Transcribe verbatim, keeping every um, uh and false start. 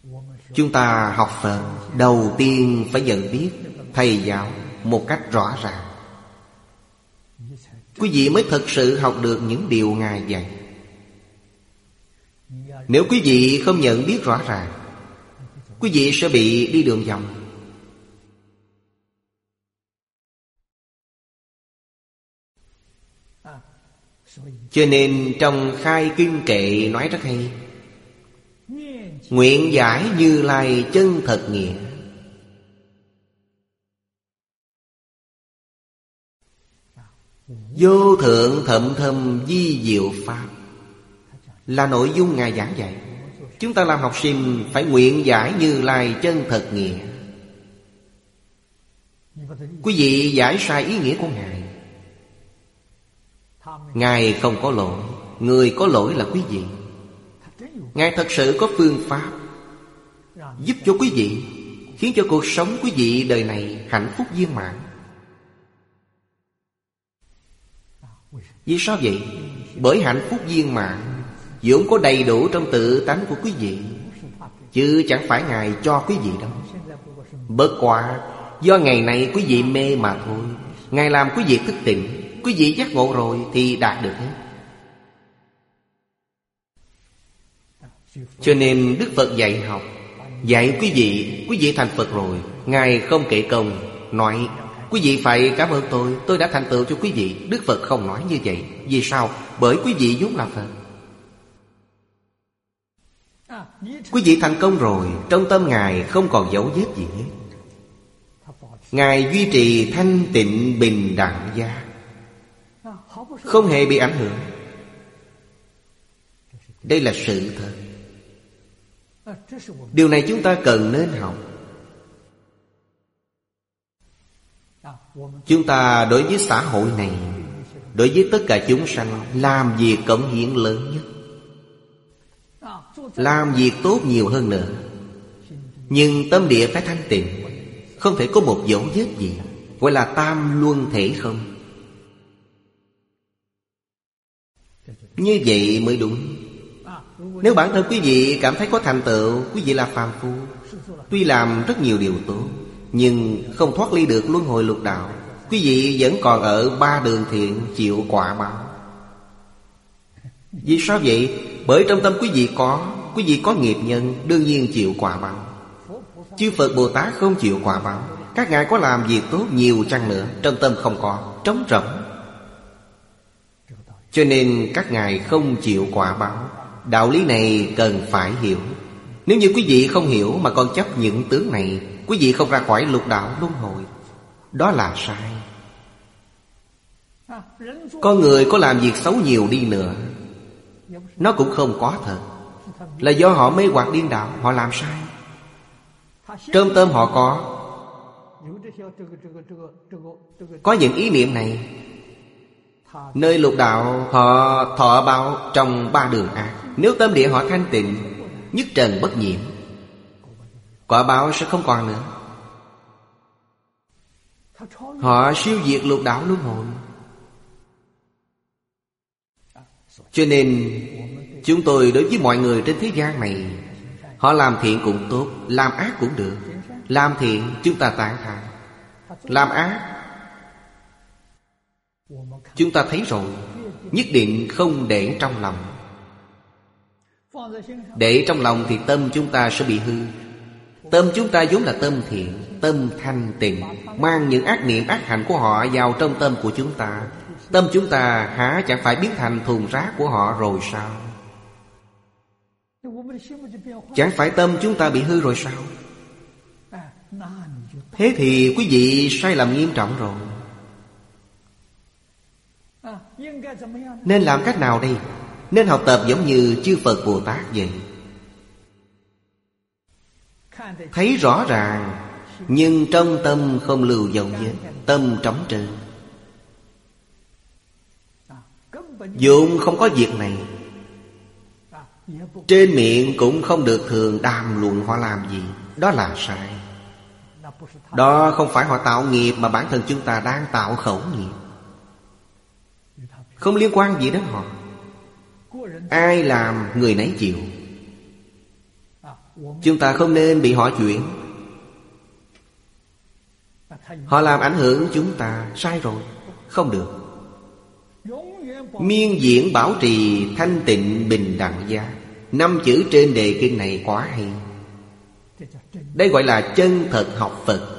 Chúng ta học Phật, đầu tiên phải nhận biết thầy giáo một cách rõ ràng. Quý vị mới thực sự học được những điều Ngài dạy. Nếu quý vị không nhận biết rõ ràng, quý vị sẽ bị đi đường vòng. Cho nên trong Khai Kinh Kệ nói rất hay: nguyện giải Như Lai chân thật nghĩa. Vô thượng thậm thâm di diệu pháp là nội dung Ngài giảng dạy. Chúng ta làm học sinh phải nguyện giải Như Lai chân thật nghĩa. Quý vị giải sai ý nghĩa của Ngài, Ngài không có lỗi, người có lỗi là quý vị. Ngài thật sự có phương pháp giúp cho quý vị, khiến cho cuộc sống quý vị đời này hạnh phúc viên mãn. Vì sao vậy? Bởi hạnh phúc viên mãn vốn có đầy đủ trong tự tánh của quý vị, chứ chẳng phải Ngài cho quý vị đâu. Bất quá do ngày nay quý vị mê mà thôi. Ngài làm quý vị thức tỉnh, quý vị giác ngộ rồi thì đạt được hết. Cho nên Đức Phật dạy học, dạy quý vị, quý vị thành Phật rồi, Ngài không kể công, nói quý vị phải cảm ơn tôi, tôi đã thành tựu cho quý vị. Đức Phật không nói như vậy. Vì sao? Bởi quý vị vốn là Phật. Quý vị thành công rồi, trong tâm Ngài không còn dấu vết gì hết. Ngài duy trì thanh tịnh bình đẳng giác, không hề bị ảnh hưởng. Đây là sự thật. Điều này chúng ta cần nên học. Chúng ta đối với xã hội này, đối với tất cả chúng sanh, làm việc cống hiến lớn nhất, làm việc tốt nhiều hơn nữa. Nhưng tâm địa phải thanh tịnh, không thể có một dấu vết gì, gọi là tam luân thể không. Như vậy mới đúng. Nếu bản thân quý vị cảm thấy có thành tựu, quý vị là phàm phu, tuy làm rất nhiều điều tốt, nhưng không thoát ly được luân hồi lục đạo, quý vị vẫn còn ở ba đường thiện chịu quả báo. Vì sao vậy? Bởi trong tâm quý vị có, quý vị có nghiệp nhân, đương nhiên chịu quả báo. Chư Phật Bồ Tát không chịu quả báo. Các ngài có làm việc tốt nhiều chăng nữa, trong tâm không có, trống rỗng. Cho nên các ngài không chịu quả báo. Đạo lý này cần phải hiểu. Nếu như quý vị không hiểu mà còn chấp những tướng này, quý vị không ra khỏi lục đạo luân hồi. Đó là sai. Con người có làm việc xấu nhiều đi nữa, nó cũng không có thật, là do họ mê hoặc điên đạo, họ làm sai. Trong tâm họ có Có những ý niệm này, nơi lục đạo họ thọ báo trong ba đường ác. Nếu tâm địa họ thanh tịnh, nhất trần bất nhiễm, quả báo sẽ không còn nữa. Họ siêu diệt lục đạo luân hồi. Cho nên chúng tôi đối với mọi người trên thế gian này, họ làm thiện cũng tốt, làm ác cũng được. Làm thiện chúng ta tán thán, làm ác chúng ta thấy rồi, nhất định không để trong lòng. Để trong lòng thì tâm chúng ta sẽ bị hư. Tâm chúng ta vốn là tâm thiện, tâm thanh tịnh, mang những ác niệm ác hành của họ vào trong tâm của chúng ta. Tâm chúng ta há chẳng phải biến thành thùng rác của họ rồi sao? Chẳng phải tâm chúng ta bị hư rồi sao? Thế thì quý vị sai lầm nghiêm trọng rồi. Nên làm cách nào đây? Nên học tập giống như chư Phật Bồ Tát vậy. Thấy rõ ràng, nhưng trong tâm không lưu dấu vết, tâm trống trơn, vốn không có việc này. Trên miệng cũng không được thường đàm luận họ làm gì. Đó là sai. Đó không phải họ tạo nghiệp, mà bản thân chúng ta đang tạo khẩu nghiệp, không liên quan gì đến họ. Ai làm người nấy chịu. Chúng ta không nên bị họ chuyển. Họ làm ảnh hưởng chúng ta, sai rồi, không được. Miên diễn bảo trì thanh tịnh bình đẳng giác. Năm chữ trên đề kinh này quá hay. Đây gọi là chân thật học Phật.